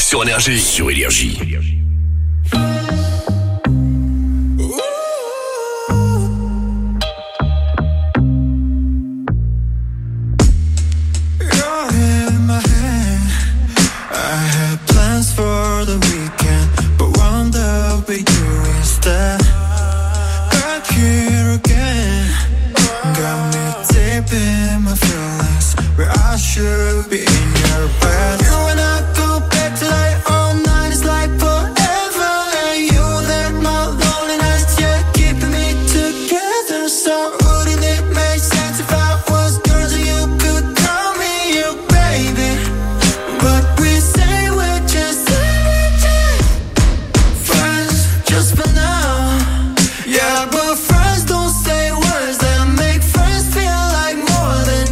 sur Énergie. Sur Énergie. Should be in your bed. You and I go back to like all night. It's like forever. And you let my loneliness, yeah, keeping me together. So wouldn't it make sense if I was yours and you could call me your baby? But we say we're just friends, just for now. Yeah, but friends don't say words that make friends feel like more than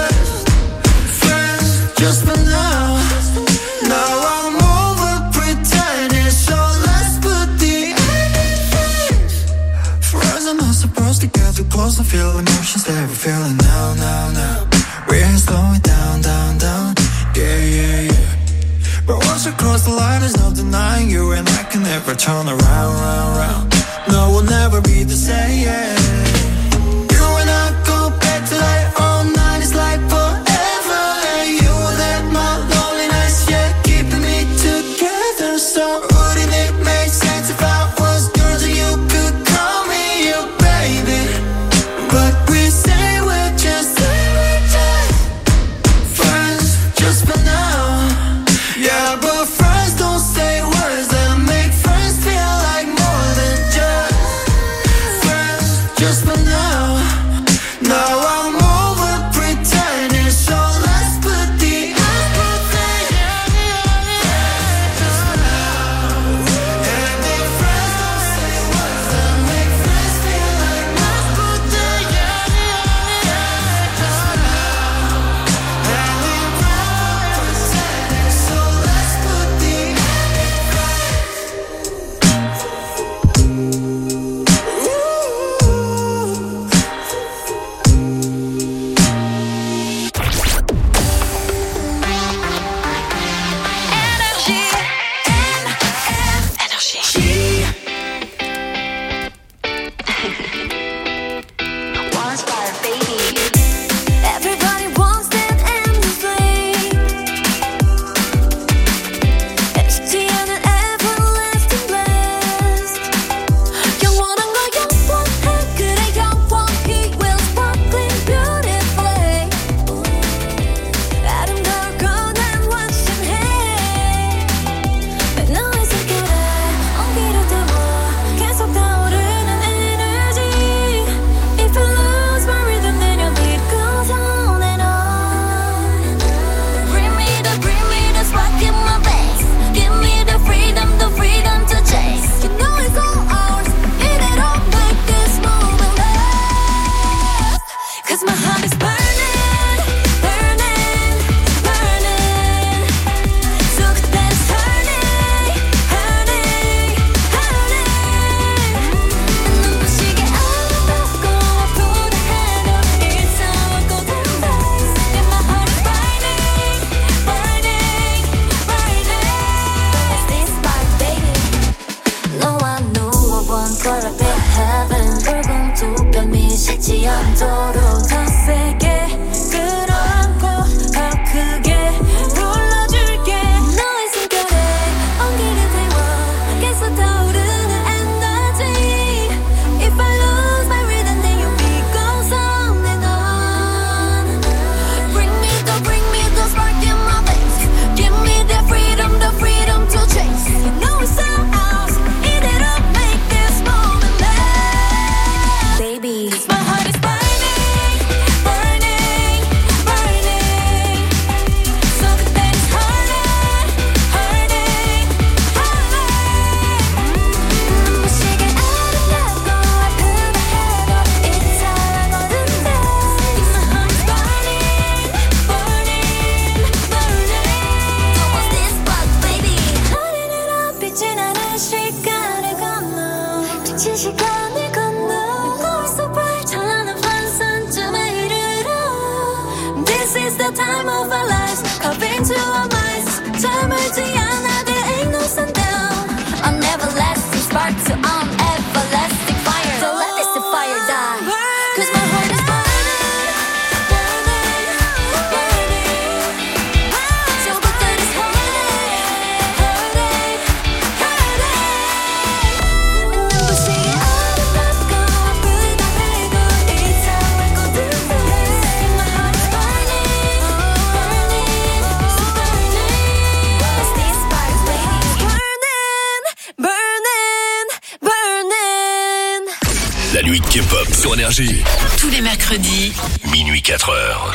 just for now. Now I'm over pretending, so let's put the end in face. Friends are not supposed to get too close and feel emotions that we're feeling now, now, now. We're slowing down, down, down. Yeah, yeah, yeah. But once we cross the line, there's no denying you, and I can never turn around, round, round. No, we'll never be the same. Yeah. You and I go back to like all night. It's like forever. So wouldn't it make sense if I was yours and you could call me your baby? But we say we're just friends, just for now. Yeah, but friends don't say words that make friends feel like more than just friends, just for now. Now I'm over pretending, so let's put the 않도록 더 세게 K-pop sur Énergie. Tous les mercredis, minuit 4h.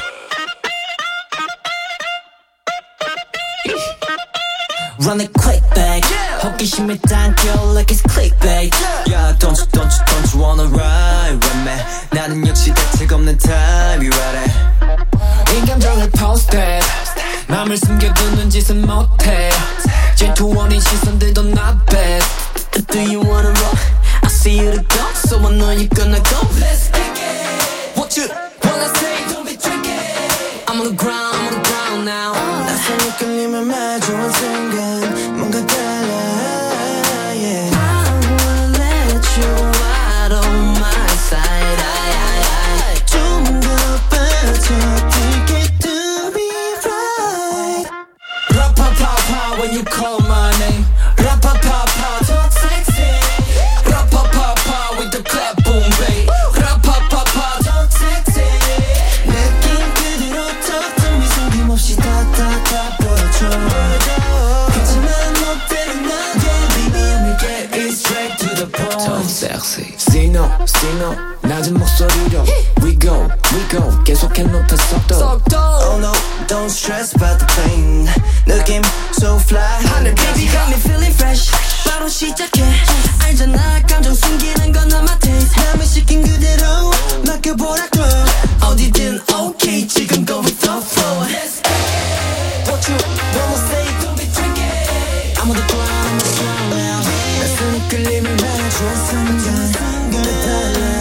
Run it quick back. 호기심에 당겨 like it's clickbait. Yeah, don't you wanna ride with me? 나는 역시 대책 없는 타입이라래. 이 감정을 post it. 맘을 숨겨두는 짓은 못해. 질투원인 시선들도 not bad. Do you wanna roll? I see you to go, so I know you're gonna go. Let's kick it. What you wanna say? Don't be tricky. I'm on the ground now. 낯선 이끌림을 마주한 순간 뭔가 달라. Yeah. I wanna let you out of my sight. 좀 더 빠져들게 to be right. Ra-pa-pa-pa when you call my name. Ra-pa-pa-pa talk sexy. Ra-pa-pa-pa with the clap boom babe. Ra-pa-pa-pa talk sexy. 느낌 그대로 talk to me 숨김없이 다 보여줘. 그치만 못되는 나게 baby I'ma get it straight to the point. Talk sexy. See no 낮은 목소리로 we go 계속해 높여 속도. Oh no don't stress about the pain. 느낌 so fly. 하늘 baby got me feeling fresh. 바로 시작해. 알잖아 감정 숨기는 건 not my taste. 남의 시킨 그대로 맡겨보라고. 어디든 okay 지금 go with the flow. Let's go. What you wanna say don't be tricky. I'm on the ground now. 낯선 이끌림을 마주한 순간 달라.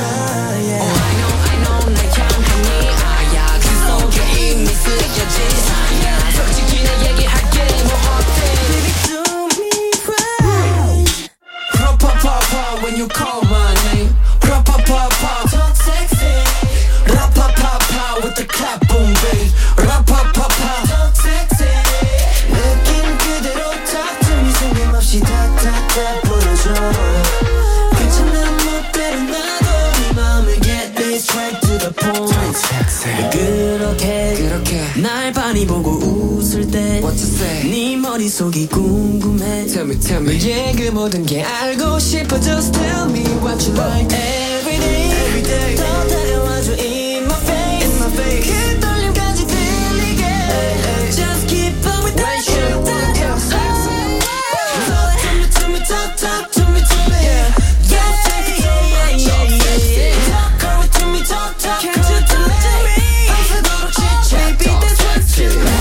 솔직히 내 얘기할게 뭐 어때 Baby do me right. Ra-pa-pa-pa when you call my name. Ra-pa-pa-pa talk sexy. Ra-pa-pa-pa with the clap boom babe. Ra-pa-pa-pa talk sexy. 느낌 그대로 talk to me 숨김없이 다 보여줘. 괜찮아 멋대로 나도 네 맘을 get it straight to the point. 그렇게 날 많이 보고 웃을 때 What you say? 네 머릿속이 궁금해. Tell me 왜 그 모든 게 알고 싶어. Just tell me what you like. Every day 더 다가와줘 in my face. 그 떨림까지 들리게. Just keep on with that shit. Talk to me yeah. Talk to me talk can't you tell me 밤새도록 chit-chat baby that's what you like.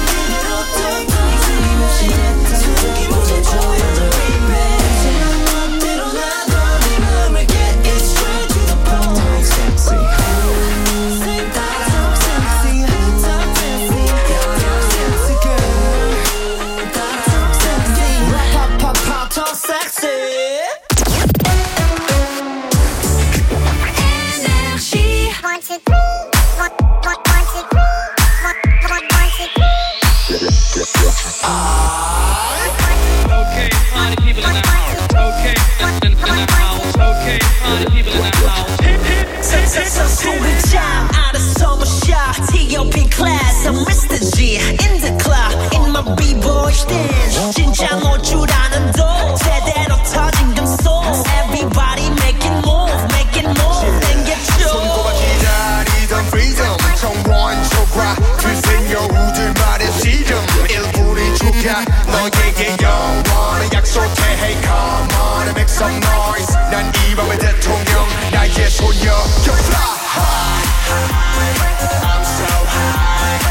진짜 놀 줄 아는 도 제대로 터진 금속. Everybody making move 땡겨줘. 손꼽아 기다리던 freedom 청원초과 그 생여우들만의 시름 일부리 죽여 너에게 영원을 약속해. Hey come on and make some noise. 난 이 밤의 대통령 나의 소녀. You fly high, I'm so high,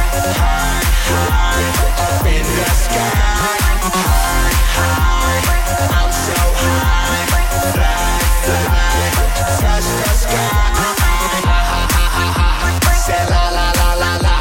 up in the sky. I'm so high, fly, touch the sky. Say la la la la la.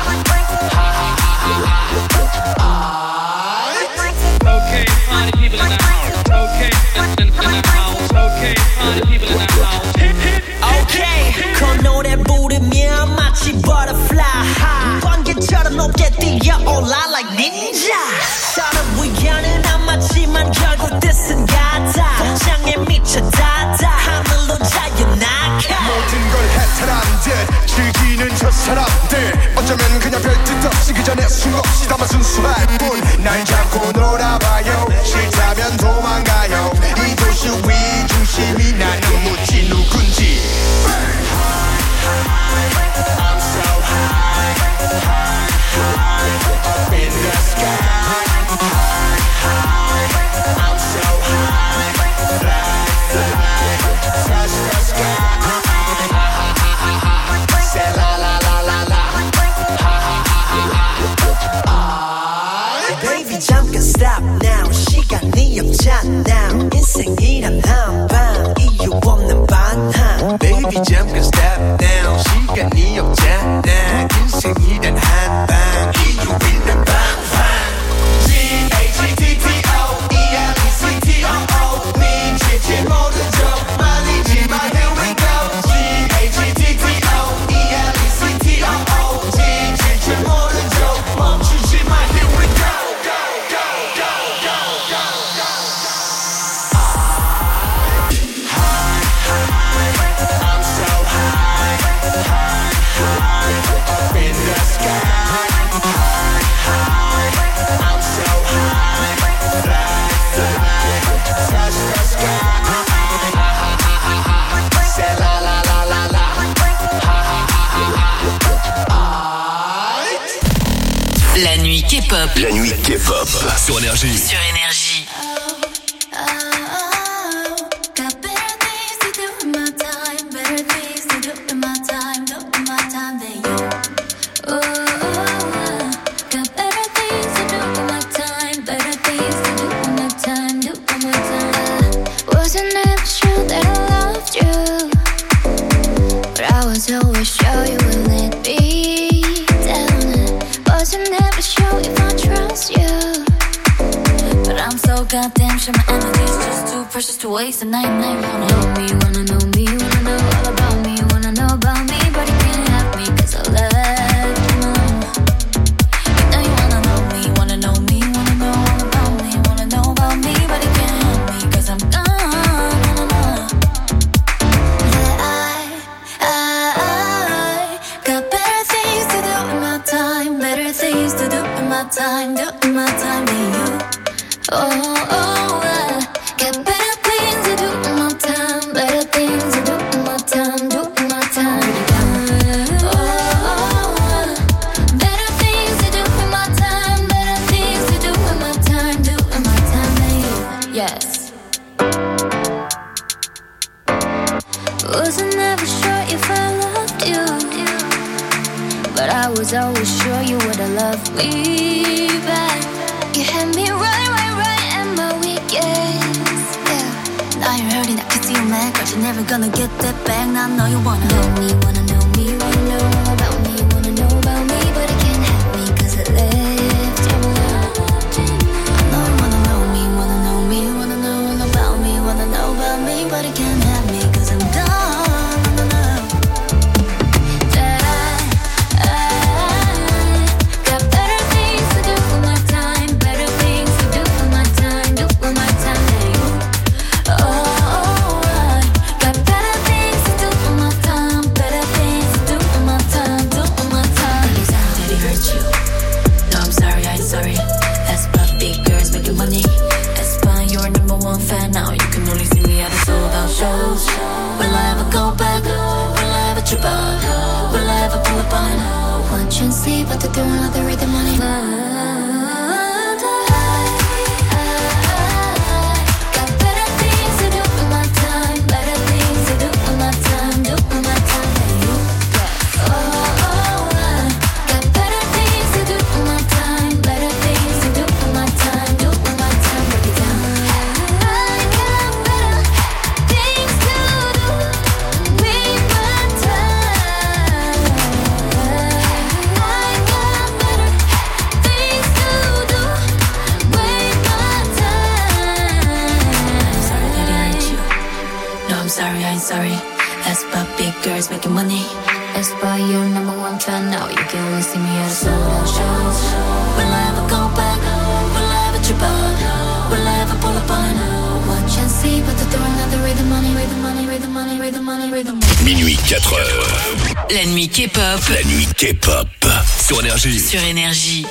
Okay, party people in the house. Okay, in the house. Okay, party people in the house. Okay, 그 노래 부르면 마치 butterfly high. 번개처럼 높게 뛰어올라 like ninja. 서로 의견은 안 맞지만 결국 뜻은 같아. 복장에 미쳐 닿아 하늘로 자유 낙하. 모든 걸 해탈한 듯 즐기는 저 사람들 어쩌면 그냥 별뜻 없이 그 전에 수없이 담아 순수할 뿐. 날 잡고 놀아봐요. 싫다면 도망가요. 이 도시 위 중심이 나는 묻지 누군지. shutdown 인생이란 한방 이유 없는 반항 Baby 잠깐 step down 시간이 없잖아 인생이란 한방 이유 있는 방방 G-H-E-T-T-O-E-L-E-C-T-O-O 미치지 모른 척 말리지마 here we go G-H-E-T-T-O-E-L-E-C-T-O-O 미치지 모른 척 멈추지마 here we go I'm so high up in the sky I'm so high touch the sky say la la la la la La nuit K-pop. La nuit K-pop sur Énergie. Sur Énergie. Got better things to do with my time, better things to do with my time, do with my time than you. Got better things to do with my time, better things to do with my time, do with my time. Wasn't ever sure that I loved you, but I was always sure you would let me down. Wasn't ever sure if I trust you, but I'm so goddamn sure my energy's just too precious to waste. And I wanna know me, wanna know me, wanna know all about me, wanna know about me, but you can't have me 'cause I left you alone. You know you wanna know me, wanna know me, wanna know all about me, wanna know about me, but you can't have me 'cause I'm gone. Got better things to do with my time, better things to do with my time, do with my time than you. Got better things to do with my time, better things to do with my time, do with my time. Better things to do with my time, better things to do with my time, do with my time than you. Yes. Wasn't ever sure if I loved you, but I was always sure you would've loved me back. You had me right at my weakest, yeah. Now you're hurting, I can see you mad, but you're never gonna get that back. Now I know you wanna know me, wanna know me, wanna know all about me, wanna know about me, but you can't have me 'cause I left you alone. I know you wanna know me, wanna know me, wanna know all about me, wanna know about me, but you can't have me 'cause I'm gone. Got better things to do with my time, better things to do with my time, do with my time than you. Got better things to do with my time, better things to do with my time, do with my time. Did it hurt you? No, I'm sorry, I ain't sorry. That's about big girls making money. That's fine, you're a number one fan now. You can only see me at the sold out shows. Will I ever go back? Will I ever trip out? Will I ever pull up on? Watch and see, but they're doing all the rhythm money. Got better things to do with my time, better things to do with my time, do with my time than you. Got better things to do with my time, better things to do with my time, do with my time. Break it down. I got better things to do with my time. I got better things to do with my time. Sorry that I hurt you. No, I'm sorry, I ain't sorry. That's about big girls making money. That's why you're number one fan now. You can only see me at a sold out shows. Will I ever go back? Will I ever trip out? Will I ever pull up on? Watch and see, but they're doing all the rhythm money, rhythm money, rhythm money, rhythm money, rhythm money. Minuit 4h. La nuit K-pop. La nuit K-pop sur Énergie. Sur Énergie.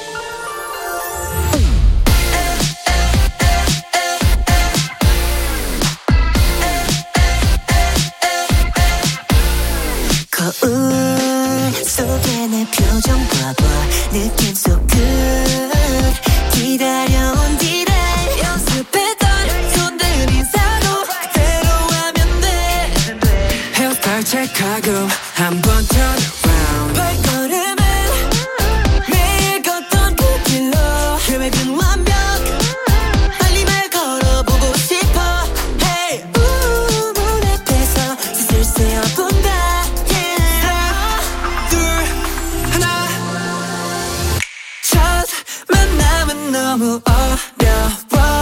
거울 속에 내 표정 봐봐 느낌 속 끝 기다려온 디레이 연습했던 손들 인사도 그대로 하면 돼 헤어스타일 체크하고 한번 turn around 발걸음은 매일 걷던 어려워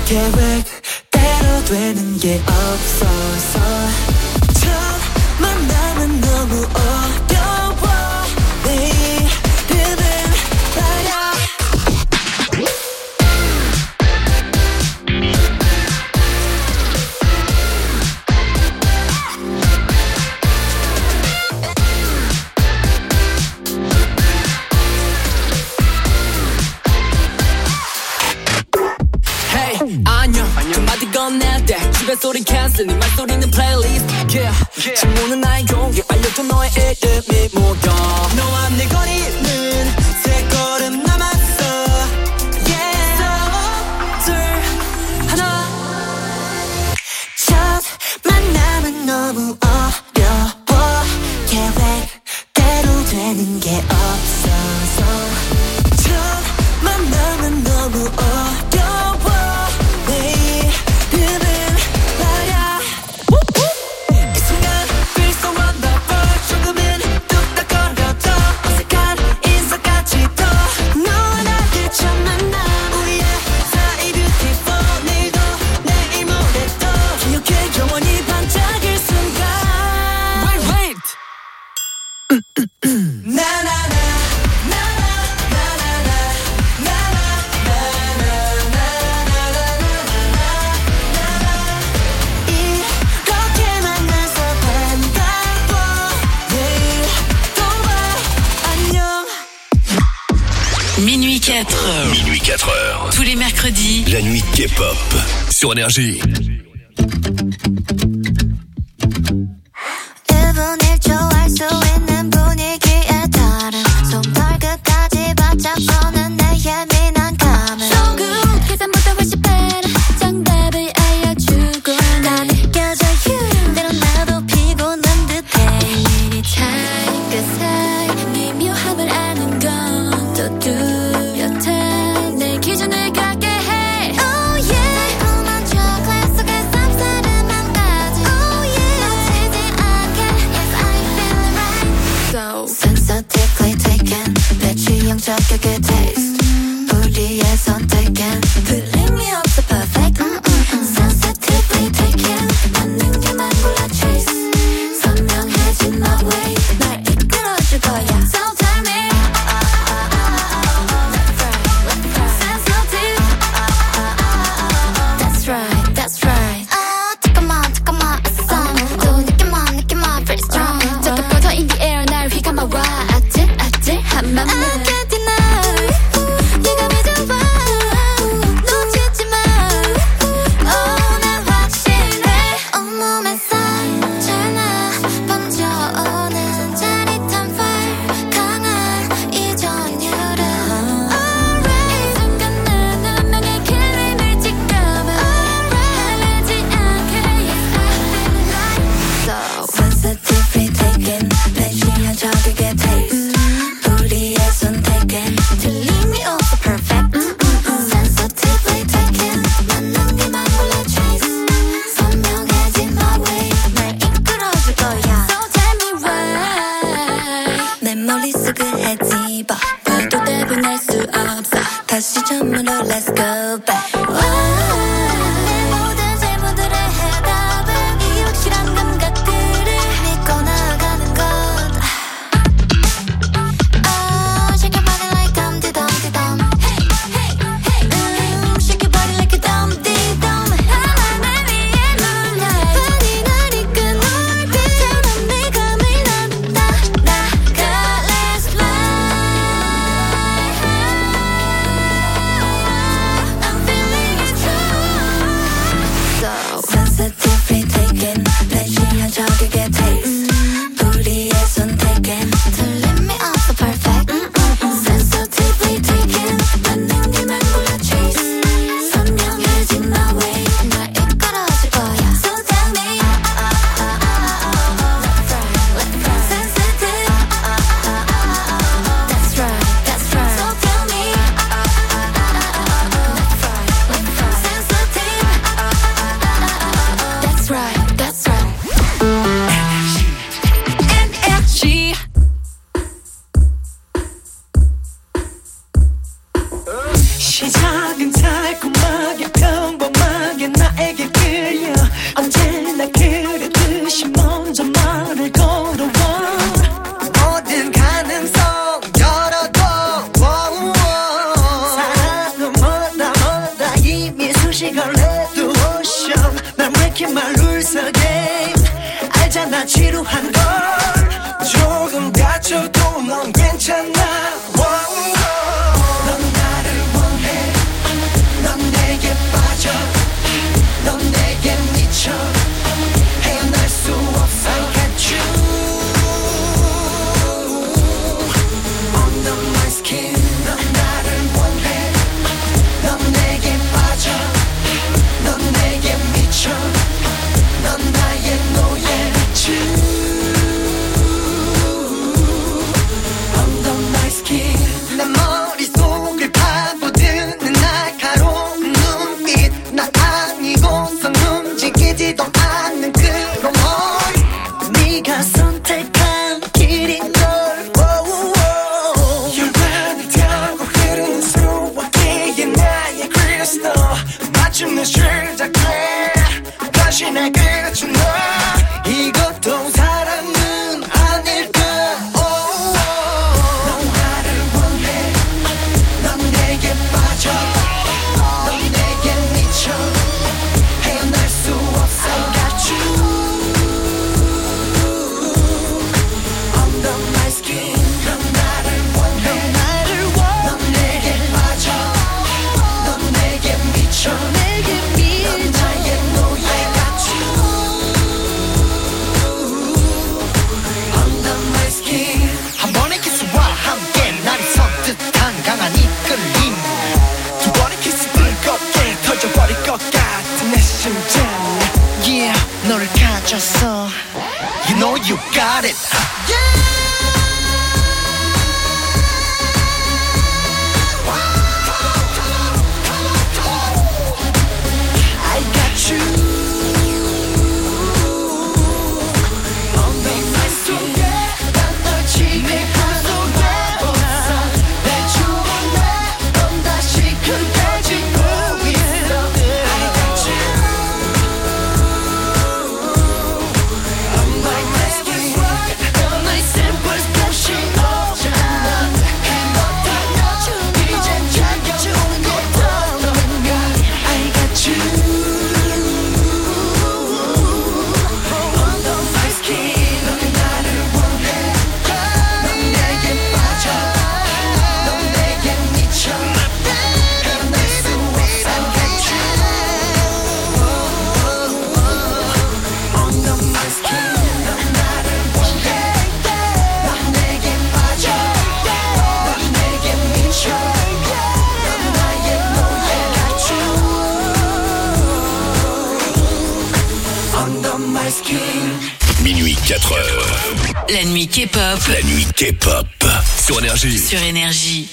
계획대로 되는 게 없어서 첫 만남은 너무 어려워 내 이름은 말야 안녕 한마디 건넬 때 주변 소리 캔슬 네 말소리는 플레이리스트 yeah. 친구는 나의 공개 알려줘 너의 이름이 뭐야 너와 내 거리는 세 걸음 남았어 yeah. 둘 하나 첫 만남은 너무 어려워 계획대로 되는 게 없어서 첫 만남은 너무 어려워 Minuit 4h. Minuit 4h. Tous les mercredis. La nuit K-pop. Sur Énergie. 1분 1초 알 수 있는 분위기에 따른 손발 끝까지 바짝 서는 내 예민한 감은 So good 계산보다 훨씬 better 정답을 알려주고 다 느껴져 you 때론 나도 피곤한 듯해 일이 차인 그 사이 미묘함을 아는 건 또 뚜렷해 내 기준을 갖게 해 Oh yeah 달콤한 초콜릿 속에 쌉싸름 시간 레드 오션 난 왜 이렇게 말룰서 게임 알잖아 지루한 걸 조금 다쳐도 넌 괜찮아 넌 나를 원해 넌 내게 빠져 넌 내게 미쳐 헤어날 수 없어 I got you under my skin 넌 나를 원해 넌 내게 빠져 넌 내게 미쳐 넌 나의 노예지 under my skin 내 머릿속을 파고드는 날카로운 눈빛 나 아니고선 움직이지도 않는 그런 머리 네가 선택한 길인 걸 열반을 타고 흐르는 수화기에 나의 크리스탈 마침내 시작돼 다시 날 그려준 너 이것도 사랑은 아닐까 넌 나를 원해 넌 내게 빠져 넌 내게 미쳐 헤어날 수 없어 I got you under my skin 넌 나를 원해 넌 내게 빠져 넌 내게 미쳐 넌 나의 노예 I got you under my skin 한 번의 키스와 함께 날이 선뜻한 강한 이끌림 두 번의 키스 뜨겁게 터져버릴 것 같은 내 심장 Yeah 너를 가졌어 You know you got it I got you under my skin 난널 지배하고 없어 내 주변에 넌 다시 크게 짓고 있어 I got you under my skin 넌 나의 simple splashing 오잖아 행복한 너 이젠 자겨주는 것도 너인가 I got you under my skin 넌 나를 원해 넌 내게 빠져 넌 내게 미쳐 헤어날 수 없어 I got you under my skin 넌 나를 원해 넌 내게 빠져 넌 내게 미쳐 넌 나의 노예 I got you under my skin Minuit 4h. La nuit K-pop La nuit K-pop. Sur Énergie. sur Énergie.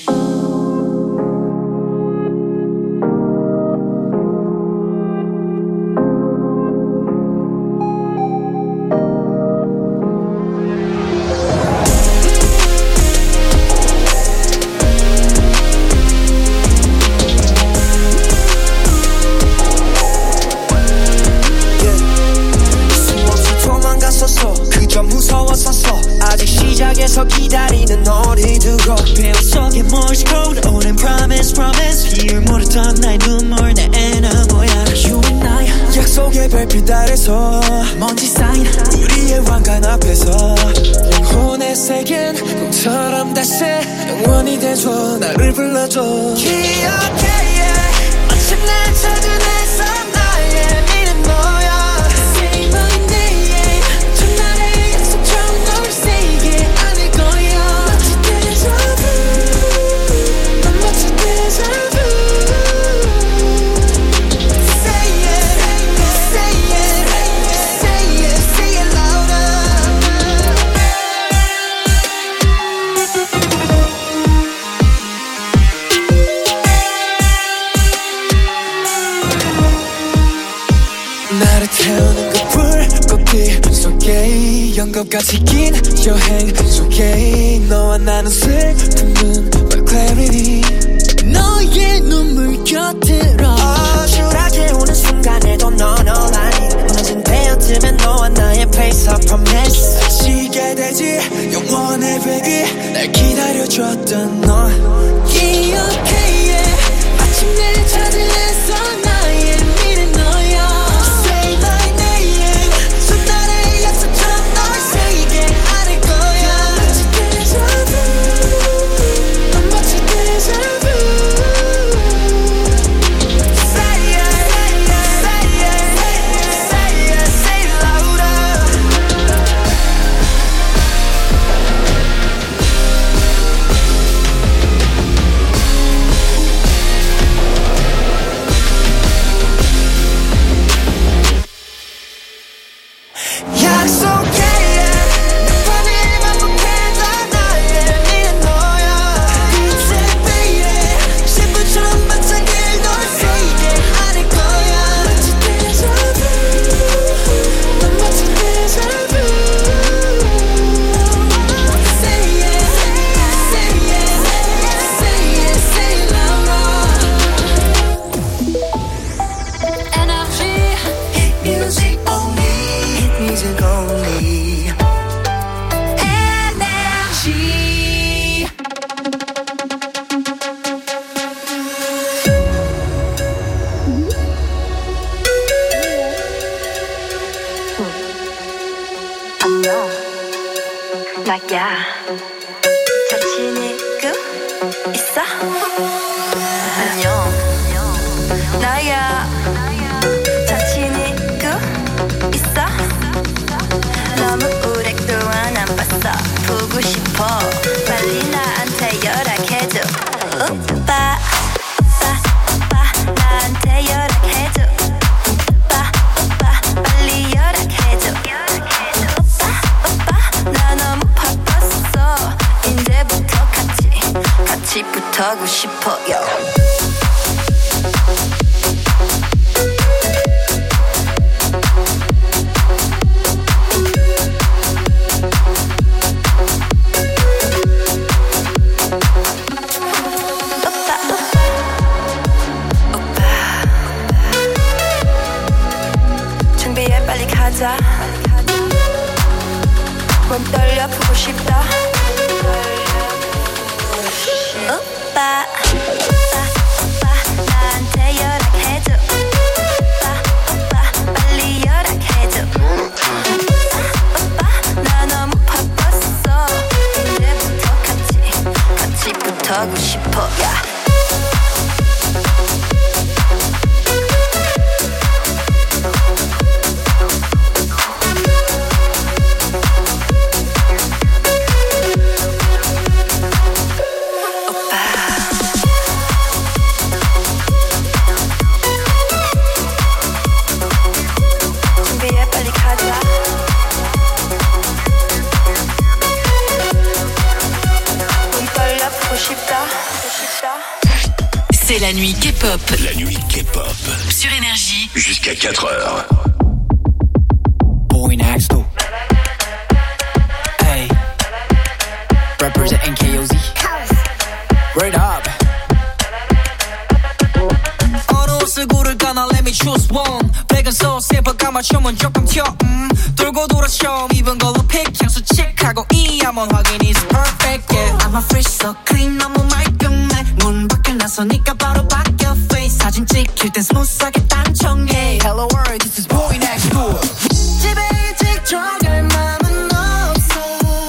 수없이 도망갔었어 그저 무서웠었어 아직 시작에서 기다리는 너를 두고 배움 속에 morse code 오랜 promise 비율 모르던 나의 눈물 내 애나 뭐야 You and I 약속의 별빛 아래서 먼지 쌓인 우리의 왕관 앞에서 영혼의 세계는 꿈처럼 다시 영원히 돼줘 나를 불러줘 기억해 마침내 찾은 애써 나의 미는 너야 Say my name 첫날의 약속처럼 널 say it 아닐 거야 마치 déjà vu 난 마치 déjà vu Say it Say it Say it Say it louder 나를 태우는 그 불꽃길 속에 연극같이 긴 여행 속에 너와 나는 슬픔은 my clarity 너의 눈물 곁으로 추락해 오는 순간에도 넌 아닌 무너진 베어트면 너와 나의 place of promise 지게 되지 영원의 베기 날 기다려줬던 너 기억해 마침내 찾은 애써 나의 나야 자신 있고 있어? 안녕 나야 자신 있고 있어? 너무 오랫동안 안 봤어 보고 싶어 빨리 나한테 연락해줘 오빠 나한테 연락해줘 오빠 빨리 연락해줘 오빠 나 너무 바빴어 이제부터 같이 붙어고 싶어요 빨리 가자 몸 떨려 보고 싶다 오빠 나한테 연락해줘 오빠 빨리 연락해줘 오빠 나 너무 바빴어 이제부터 같이 붙어고 싶어 야. C'est la nuit K-pop. La nuit K-pop. Sur Énergie. Jusqu'à 4h. Boy next door. Hey. Representing KOZ. Word up. 어느 옷을 고를까 나 let me choose one. 백은 소스에 까맞춤은 조금 튀어. 돌고 돌아 처음 입은 걸로 픽. 향수 칙하고 이 한번 확인 is perfect. Yeah. I'm a fresh so clean 너무 말끔해. 문 밖을 나서니까 바로 바뀌어 face. 사진 찍힐 땐 스무스하게 단청해. Hello world this is boy next door. 집에 일찍 들어갈 맘은 없어.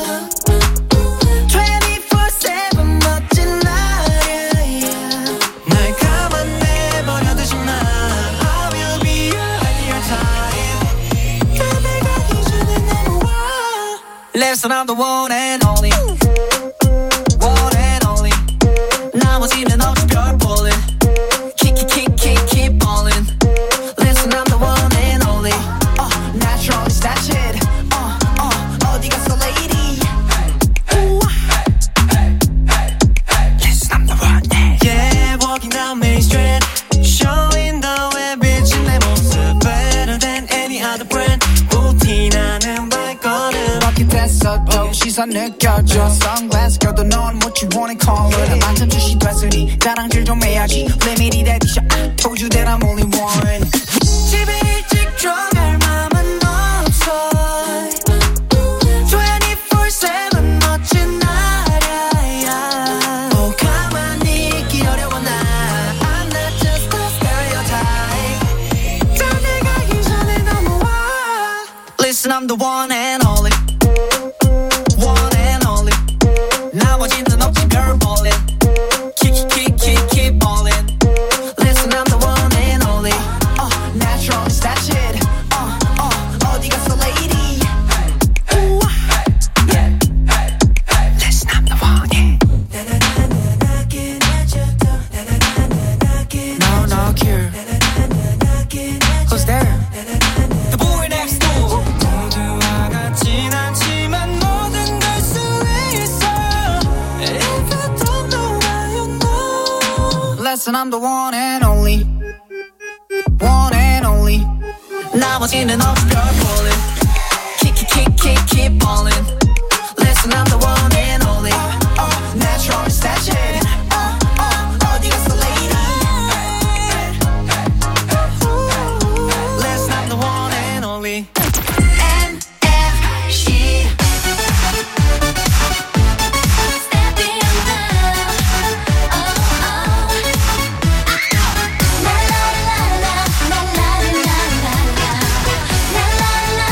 24/7 멋진 날이야. 날 가만 내버려두지 마. I will be your time. 밤에 가기 전에 넘어와. Listen I'm the one and only. One and only. 나머지는 없이 별 볼래. Keep ballin'. Listen I'm the one and only. Natural is that shit. 어디 갔어 lady. Listen I'm the one and yeah walking down Main Street. Showing the way 비친 내 모습 better than any other brand. 루틴하는 발걸음 바퀴 됐어도 시선 느껴져. Sunglass 껴도 넌 what you wanna call it. 만점 출시 됐으니 자랑질 좀 해야지. Limit이 대디셔 I told you that I'm only one. 집에 일찍 들어갈 맘은 없어. 24/7 멋진 날이야. 가만히 있기 어려워 나. I'm not just a stereotype. 딴데 가기 전에 넘어와. Listen I'm the one and only. One and only. 나머지는 없지 별 볼래. Keep ballin'. Listen I'm the one and only. Natural is that shit. 어디 갔어 lady. Listen I'm the one yeah. No cure. Who's there? The boy next door. 모두와 같진 않지만 모든 걸 수 있어. If you don't know why you know. Listen I'm the one and only. One and only. 나머지는 없이 별 볼래. Keep ballin'. Listen I'm the one and only. Natural is that shit. 어디 갔어 lady. Listen I'm the one and only. NFG. La la la la la la la la la la la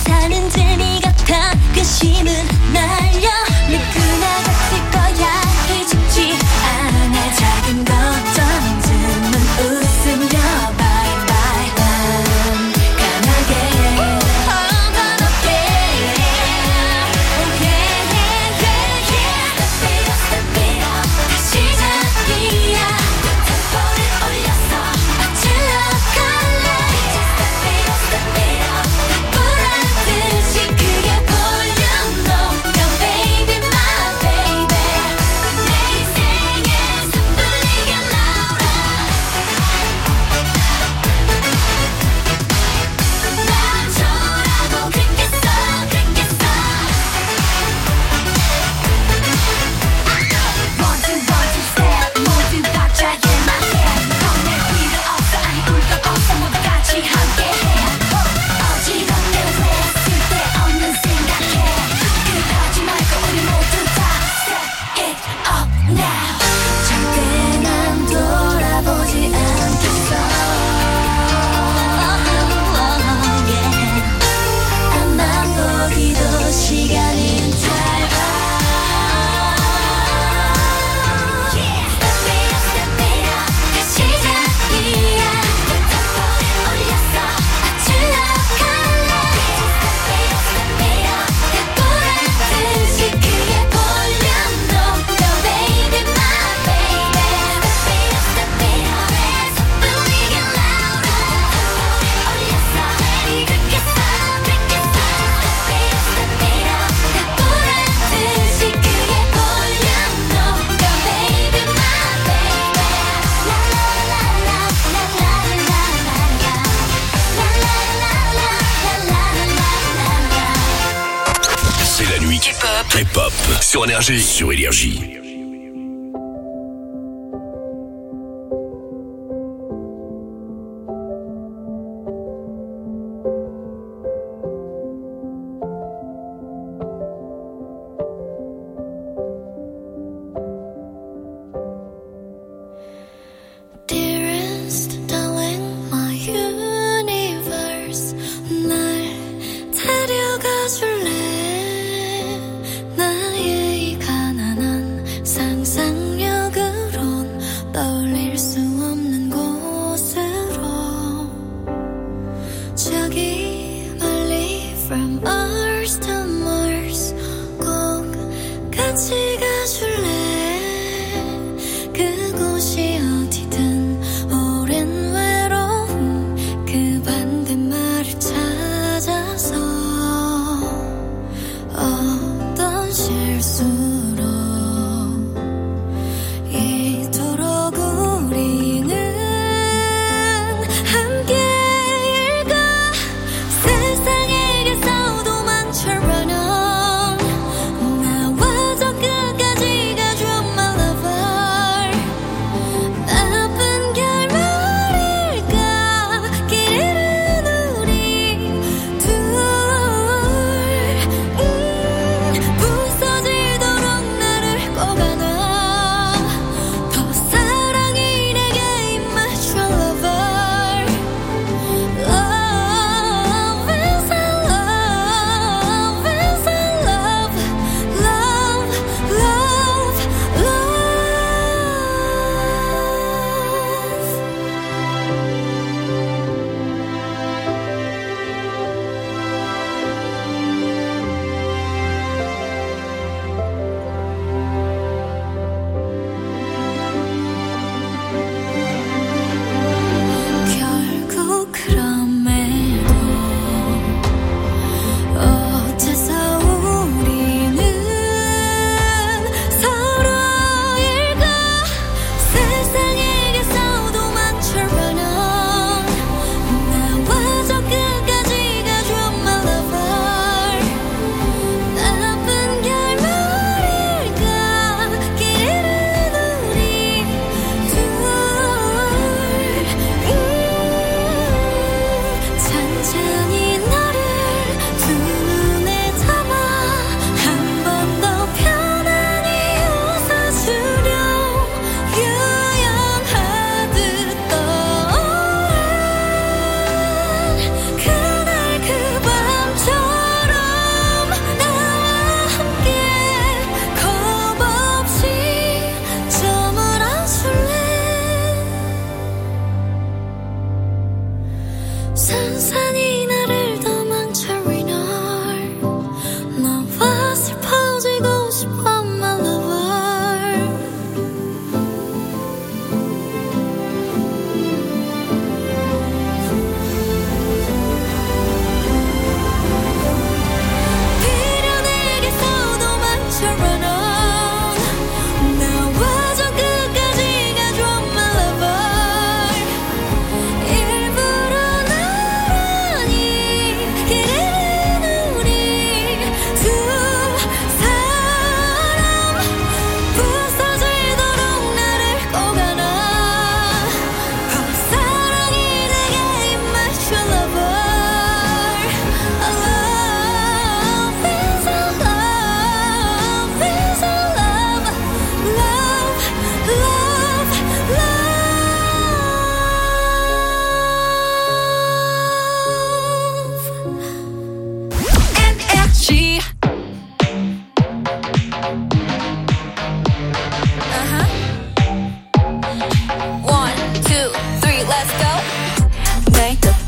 사는 재미 같아 근심은 날려 누구나 같을 거야 잊지 않아 작은 걱정쯤은 웃으며 bye bye 난 강하게 난 없게 okay step it up 다시 시작이야 템포를 올려서 어질러 갈래 step it up 보란 듯이 크게 볼륨 높여 baby my baby 내 인생에 섣불리게 나오라 난 좋아라고 그랬겠어 One, two, step 모두 박자에 맞게 겁낼 필요 없어 아니 꿀도 없어 모두 같이 함께해 어지럽네 왜 쓸데없는 생각해 그러지 말고 우리 모두 다 step it up now 절대 난 돌아보지 않겠어 앞만 보기도 시간은 짧아 Step it up 다시 시작이야 템포를 올려서 어질러 갈래 Step it up 보란 듯이 크게 볼륨 높여 baby my baby Step it up 섣불리게 나오라 올려서 그렇겠어 Step it up 보란 듯이 크게 볼륨 높여 baby my baby C'est la nuit K-pop sur Énergie. Sur Énergie. Dearest darling my universe 날 데려가 줄래 나의 이 가난한 상상력으론 떠올릴 수 없는 곳으로 저기 멀리 from Earth to Mars 꼭 같이 가줄래 그곳이 어디든 오랜 외로움 그 반대말을 찾아서 어떤 실수로 이토록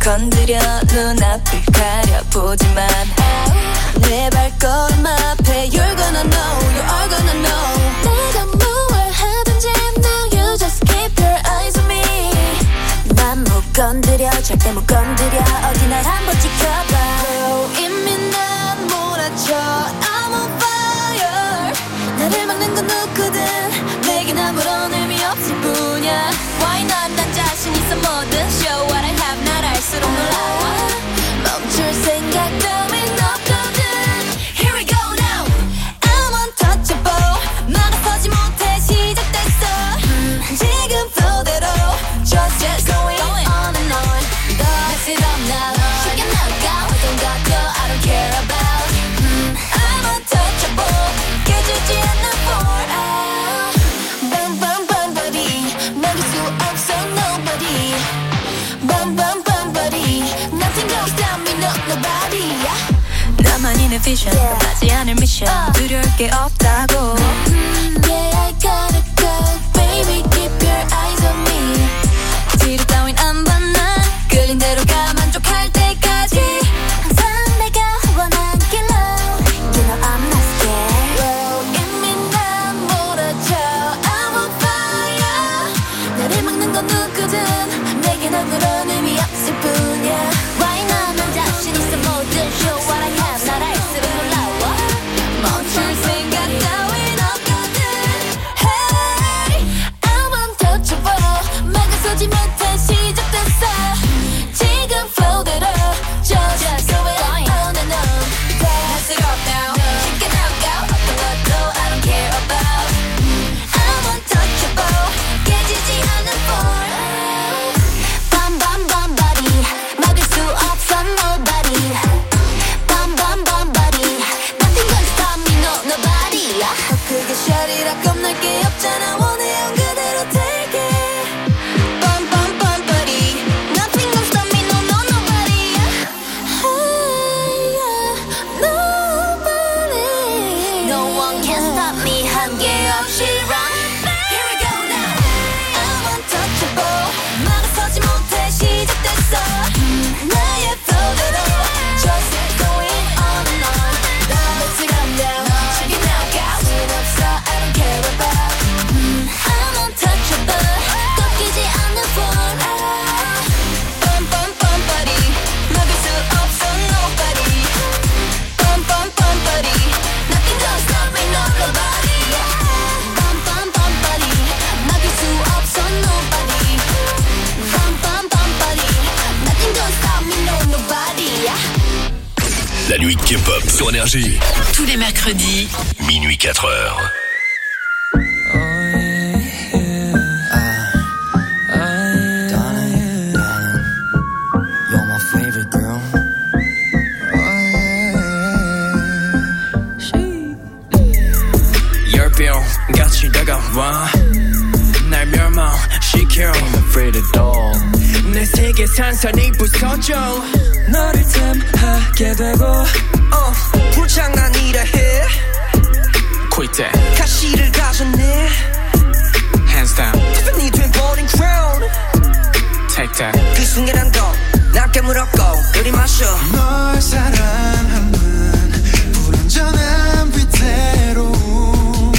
건드려 눈앞을 가려보지만 내 발걸음 앞에 You're gonna know, you are gonna know 내가 뭘 하든지 now you just keep your eyes on me 난 못 건드려 절대 못 건드려 어디 날 한번 지켜봐 이미 난 몰아쳐 I'm on fire 나를 막는 건 누구든 내겐 아무런 의미 없을 뿐이야 Why not 난 자신 있어 뭐든 Show what I have 날 알수록 놀라워 멈출 생각 따윈 없거든 Here we go now I'm untouchable 막아서지 못해 시작됐어 지금 flow대로 Just going on and on Mess it up now 쉽게 나가 어떤 것도 I don't care about I'm untouchable 깨지지 않는 for Bam bam bam body 막을 수 없어 nobody Bam bam bam body Nothing gon' stop me no nobody 나만이 내 vision 하지 않을 미션 두려울 게 없다고 Yeah I gotta go Baby keep your eyes on me 뒤로 따윈 안 봐 난 끌린 대로 가 만족할 때까지 항상 내가 원한 길로 You know I'm not scared 이미 난 몰아쳐 I'm on fire 나를 막는 건 누구든 내겐 아무런 의미 없을 뿐이야 Why not 난 자신 있어 모든 Show what I have 날 알수록 놀라워 멈출 생각 따윈 없거든 Hey I'm untouchable 막아서지 못해 시작됐어 지금 flow대로 Just going on and on Mess it up now 쉽게 나가 어떤 것도 I don't care about I'm untouchable 깨지지 않는 for Bam bam bam body 막을 수 없어 nobody Bam bam bam body Nothing gonna stop me no nobody 더 크게 샤리라 겁날 게 없잖아 원해요 그대로 take it Bam bam bam body Nothing gonna stop me no no nobody Hey nobody No one can stop me 한계 없이 run Here we go now I'm untouchable 막아서지 못해 시작됐어 나의 flow대로 Just going on and on Mess it up now 쉽게 나가 수 없어 I don't care about I'm untouchable 꺾이지 않는 for Bum bum bum body 막을 수 없어 nobody Bum bum bum body Nothing gonna stop me no nobody Bum bum bum body 막을 수 없어 nobody Bum bum bum body Nothing gonna stop me no nobody La nuit K-pop sur Énergie. Tous les mercredis, Minuit 4h. You're my favorite girl. 열병 같이 다가와 날 멸망시켜 I'm afraid of doll. 내 세계 산산이 부서져 너를 탐하게 되고 불장난이라 해 quitter 가시를 가졌네 hands down 티ffany 돼버린 crown take that 그 순간한 거날 깨물었고 그리 마셔 널 사랑하는 불완전한 위태로움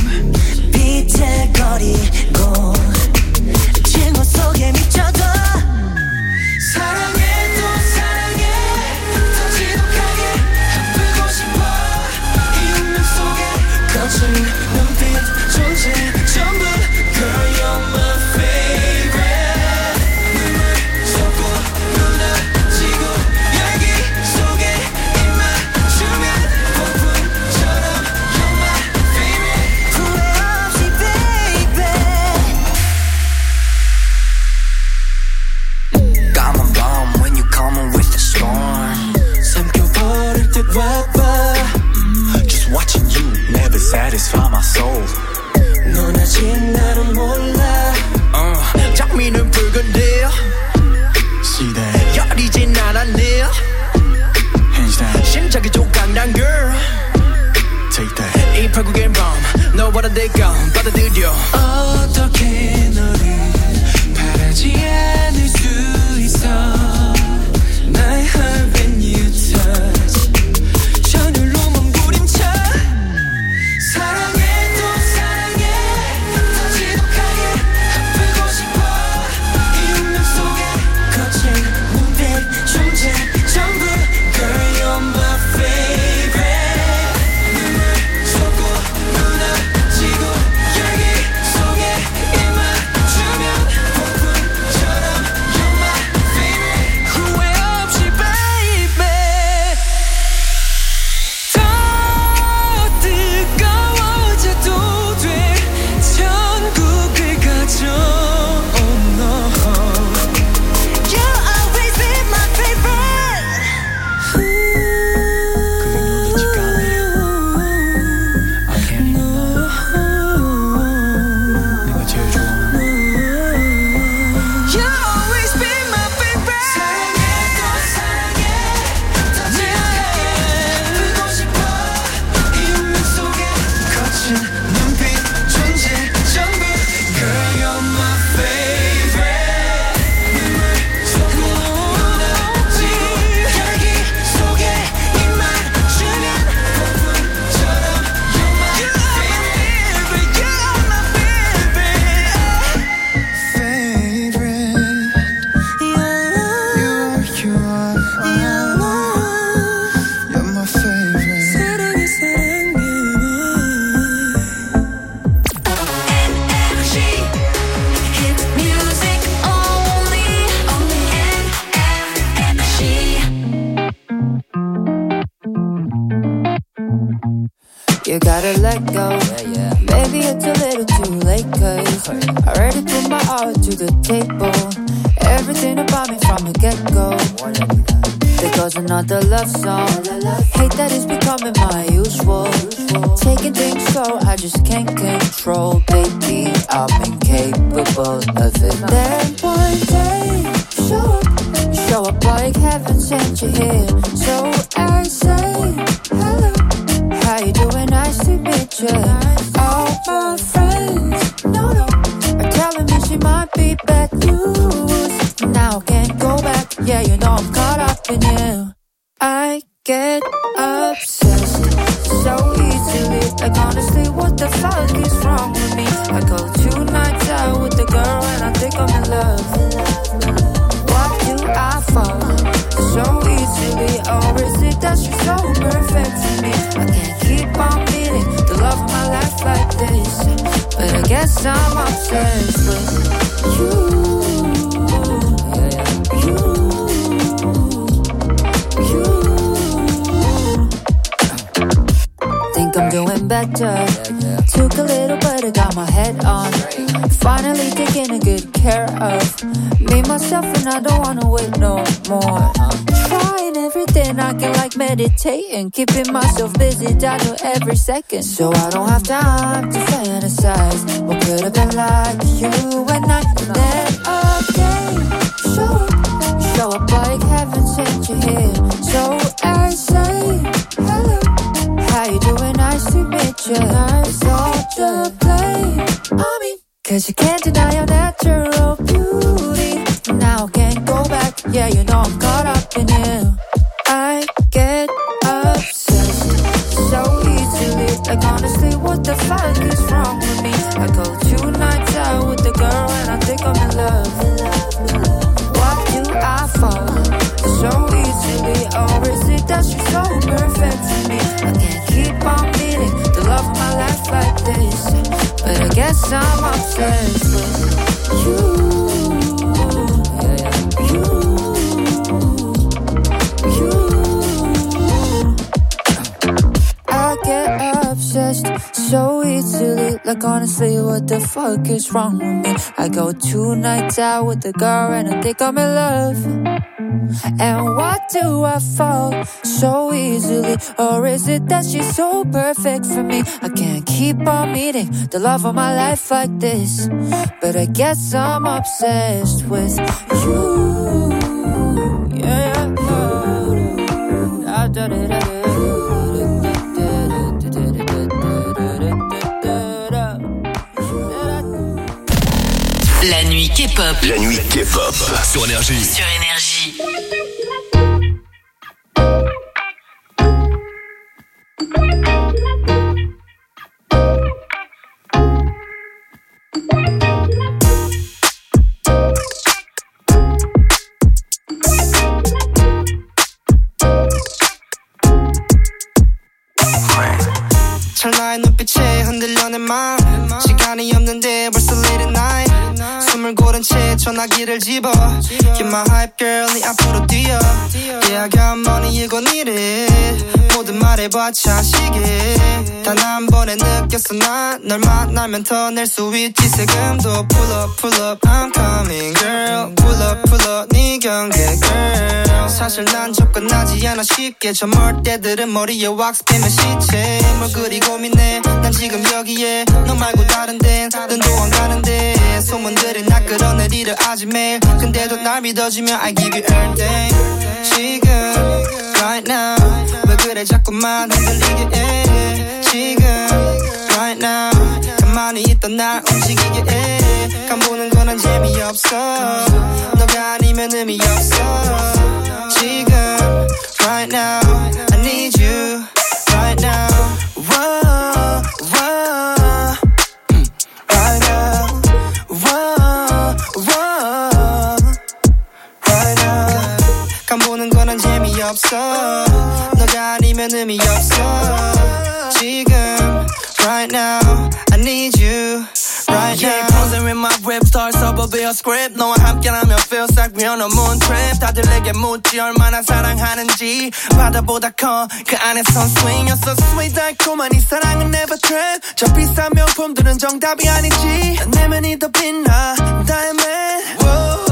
비틀거리고 징후 속에 미쳐도 사랑해 또 사랑해 더 지독하게 아프고 싶어 이 운명 속에 거친 눈빛 존재 전부 Girl you're my favorite 눈물 쏟고 무너지고 열기 속에 입 맞추면 폭풍처럼 You're my favorite 후회 없이 baby Come on bomb when you coming with the storm 삼켜버릴 듯 와봐 Just watching you never satisfy my soul 넌 아직 나를 몰라 장미는 붉은데 See that 열이진 않았네 hands down 심장이 조각난 girl Take that 이 파국의 밤 너보다 내가 받아들여 어떻게 너를 바라지 않을 수 있어 you gotta let go. Maybe it's a little too late, cause I already put my all to the table. Everything about me from the get-go. There goes another love song. Hate that it's becoming my usual. Taking things slow, I just can't control. Baby, I'm incapable of it. Then one day, show up like heaven sent you here. So I say, hello, how you doing? Nice to meet you. All my friends, no, are telling me she might be bad news. Now I can't go back, yeah, you know I'm caught up in you. I get obsessed so easily. Like honestly, what the fuck is wrong with me? I go 2 nights out with the girl and I think I'm in love. Why do I fall so easily? Or is it that she's so perfect for me? I can't keep on beating the love of my life like this. But I guess I'm obsessed with you. I'm doing better. Took a little but I got my head on. Finally taking a good care of me, myself, and I don't wanna wait no more. Trying everything I can, like meditating, keeping myself busy down to every second, so I don't have time to fantasize what could have been like you and I. And then again, show up like heaven sent you here. So I say, hello, how you doing? Nice to meet you. It's all the play. I mean, cause you can't deny your natural beauty. Now I can't go back, yeah, you know I'm caught up in you. I get obsessed so easily. Like honestly, what the fuck is wrong with me? I go 2 nights out with the girl and I think I'm in love. Why do I fall so easily? Or is it that she's so perfect for me? I can't keep on beating the love of my life like this. But I guess I'm obsessed with you. I get obsessed so easily. Like honestly, what the fuck is wrong with me? I go 2 nights out with the girl and I think I'm in love. And why do I fall so easily? Or is it that she's so perfect for me? I can't keep on meeting the love of my life like this. But I guess I'm obsessed with you. Yeah. La nuit K-pop. La nuit K-pop. Sur Énergie. Sur Énergie. 찰나의 눈빛에 흔들려 내 맘 시간이 없는데 벌써 late at night 숨을 고른 채 전화기를 집어 You're my hype girl 네 앞으로 뛰어 Yeah I got money 이건 이래 모든 말해봐 차시게 단 한 번에 느꼈어 난 널 만나면 더 낼 수 있지 세금도 pull up I'm coming girl pull up 네 경계 girl 사실 난 접근하지 않아 쉽게 저 멀 때들은 머리에 왁스 빼면 시체 뭘 그리 고민해 난 지금 여기에 너 말고 다른 데는 눈도 안 가는데 소문들이 나 끌어내리려 하지 매일 근데도 날 믿어주면 I give you everything 지금 right now 왜 그래 자꾸만 흔들리게 해 지금 right now 가만히 있던 날 움직이게 해 간보는 건 난 재미없어 너가 아니면 의미 없어 지금 right now I need you right now whoa, whoa. right now whoa, whoa. right now 간보는 건 난 재미없어 너가 아니면 의미 없어 지금 right now I need you right now. Posing with my rip stars up a real script. 너와 함께라면 feels like we're on a moon trip. 다들 내게 묻지 얼마나 사랑하는지. 바다보다 커 그 안에선 swing. You're so sweet 달콤한 이 사랑은 never trip. 저 비싼 명품들은 정답이 아니지. 내면이 더 빛나 diamond.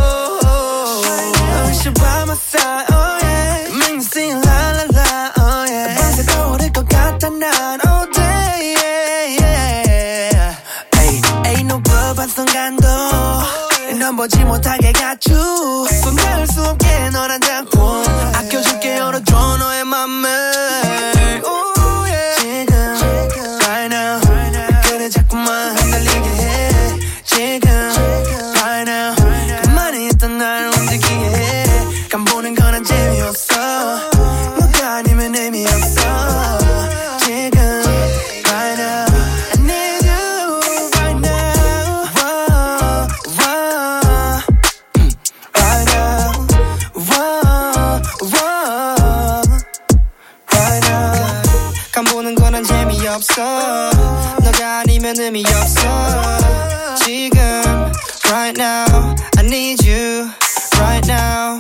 She by my side, oh yeah. Make me sing la la la, oh yeah. 밤새 떠오를 것 같아 난 all day, yeah, yeah. Ay, ain't no love 한 순간도 넌 보지 못하게 got you. 손 닿을 수 없게 넌 한 장품. 아껴줄게 열어줘 너의 맘을. Oh yeah. 지금 right now 그래 자꾸만 흔들리게 해. 지금 right now 가만히 있던 날 움직이게 해. 간보는 건 안 재미없어. 너가 아니면 의미 없어. 지금 right now I need you right now. Whoa, whoa. Right now. Whoa, whoa. Right now. 간보는 건 안 재미없어. 너가 아니면 의미 없어. 지금 right now I need you right now.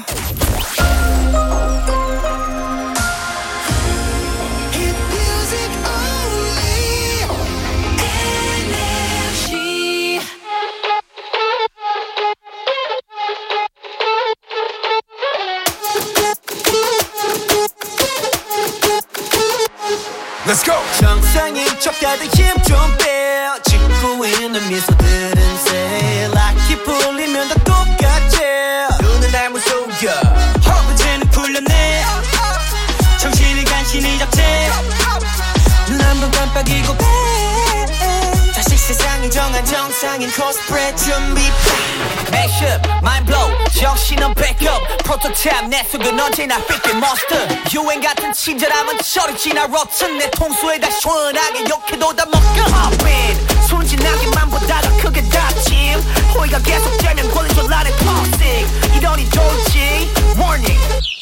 Let's go. 정상인 척 다들 힘 좀 빼. 짓고 있는 미소들은 새 락이 풀리면 다 똑같지. 눈은 날 무서워. 허브제는 풀렸네. 정신을 간신히 잡채. 눈 한 번 깜빡이고 빼. 다시 세상이 정한 정상인 코스프레 준비. Mashup, mind blow, 정신은 backup. 프로토타입 내 속은 언제나 freaking monster. 유행 같은 친절함은 저리 지나 rotten. 내 통수에다 시원하게 욕해도 다 먹겨. Hop in, 순진하기만 보다 더 크게 다짐. 호의가 계속되면 권리줄 안에 toxic. 이러니 돌지, warning.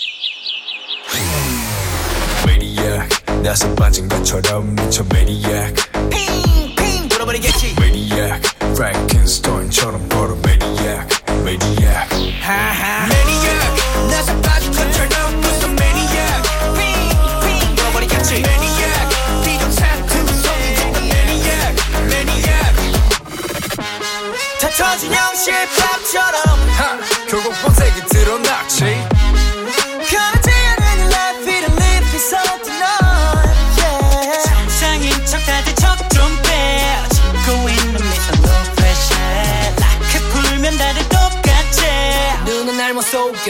Maniac 나서 빠진 것처럼 미쳐 Maniac 핑핑 돌아버리겠지. Maniac Frankenstein처럼 걸어 Maniac Maniac Maniac 나서 빠진 것처럼 무슨 Maniac 핑핑 돌아버리겠지. Maniac 비정상큼 성이 된다 Maniac Maniac 다 터진 형실밥처럼 결국 본색이 드러났지. 변하지 않은 life it live is so tonight yeah. 정상인 척 다들 척 좀 빼. 짓고 있는 미소 no pressure. 라크 풀면 다들 똑같지. 눈은 날 못 속여.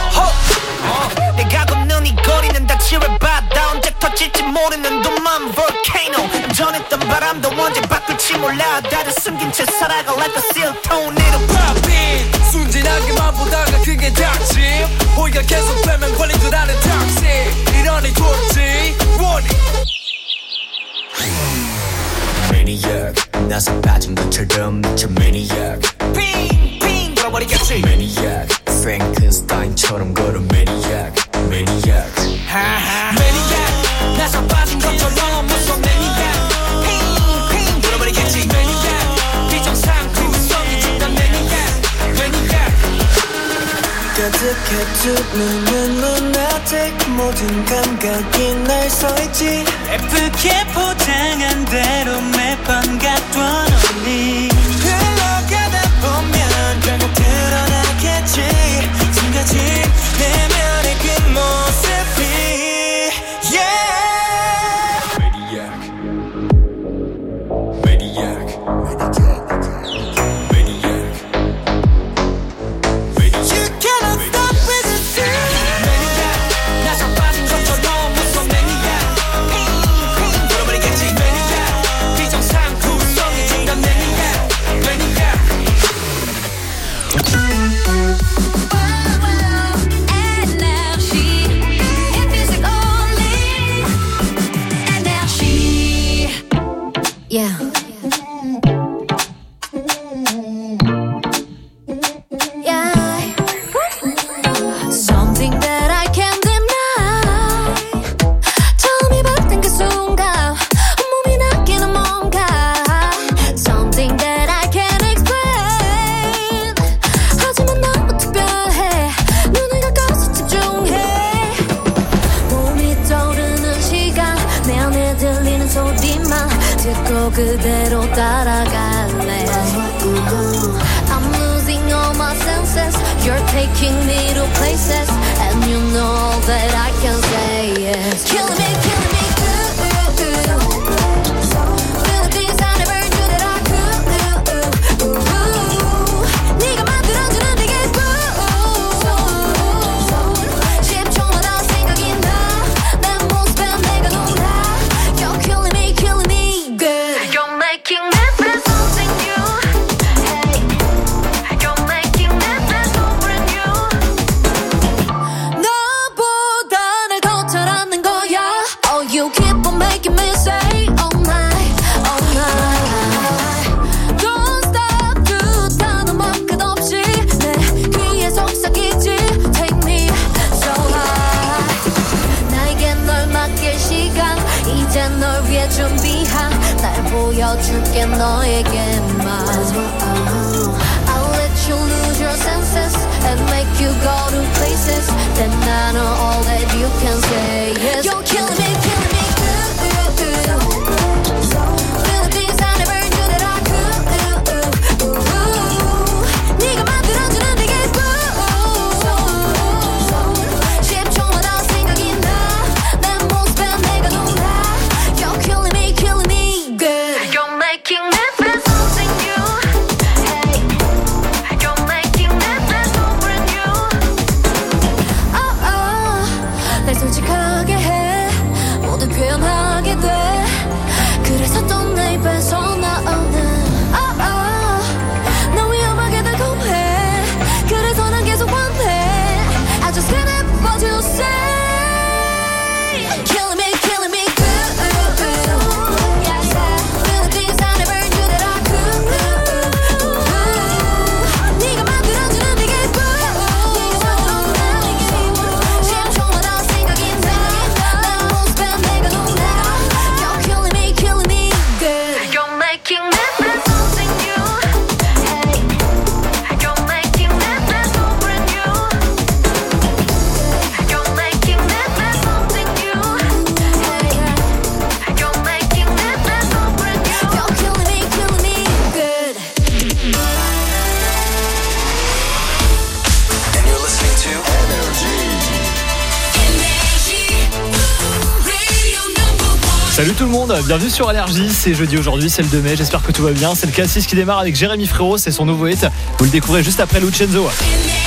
내가 걷는 이 거리는 다 지뢰바다. 언제 터질지 모르는 둠만 volcano. 전했던 바람도 언제 바꿀지 몰라. 다들 숨긴 채 살아가 like a seal tornado popping. 순진하게만 보다가 그게 닥침. 호의가 계속되면 권리줄 안에 toxic. 이러니 돌지 warning. Maniac 나서 빠진 것처럼 미쳐 Maniac 핑핑 돌아버리겠지. Maniac Frankenstein처럼 걸어 Maniac Maniac Maniac 나서 빠진 것처럼 무슨 Maniac 핑핑 돌아버리겠지. Maniac 비정상큼 성이 된다 Maniac Maniac 가득해 두 눈은 lunatic. 모든 감각이 날 서있지. 예쁘게 포장한 대로 매번 갖던 언니. 흘러가다 보면 결국 드러나겠지. 숨겨진 내면의 그 모습이 yeah. Maniac Maniac Maniac You cannot stop with the sun. Maniac 나서 빠진 것처럼 무슨 Maniac 핑핑 돌아버리겠지. Maniac 비정상큼 성이 된다 Maniac Maniac 너 그대로 따라갈래 I'm losing all my senses You're taking me to places And you know that I can say yes Killing me, killing me Feel things I never knew that I could 네가 만들어주는 네게 집중하다 생각이 나내 모습에 내가 놀라 You're killing me good You're making me feel something new Hey You're making me feel so brand new 너보다 날 더 잘 아는 거야 Oh you keep on making me say all night Don't stop 두 단어만 끝없이 내 귀에 속삭이지 Take me so high 나에게 널 맡길 시간 이제 널 위해 준비한 날 보여줄게 너에게만 I'll let you lose your senses And make you go to places Then I know all that you can say yes You're killing me good Feel things I never knew that I could 네가 만들어주는 네게 집중하다 생각이 나내 모습에 내가 놀라 You're killing me good You're making me feel something new Hey You're making me feel so brand new 날 솔직하게 해 모두 표현하게 돼 그래서 또 내 입에서 나오는 너 위험하게 달콤해 그래서 난 계속 원해 I just can't help but to say Killing me good Feel things I never knew that I could 네가 만들어주는 네게 집중하다 생각이 나내 모습에 내가 놀라 You're killing me good You're making me feel something new Hey You're making me feel so brand new You're making me feel something new Hey You're making me feel so brand new You're killing me good And you're listening to Salut tout le monde, bienvenue sur Allergie, c'est jeudi aujourd'hui, c'est le 2 mai, j'espère que tout va bien, c'est le K6 qui démarre avec Jérémy Frérot, c'est son nouveau hit, vous le découvrez juste après Lucenzo.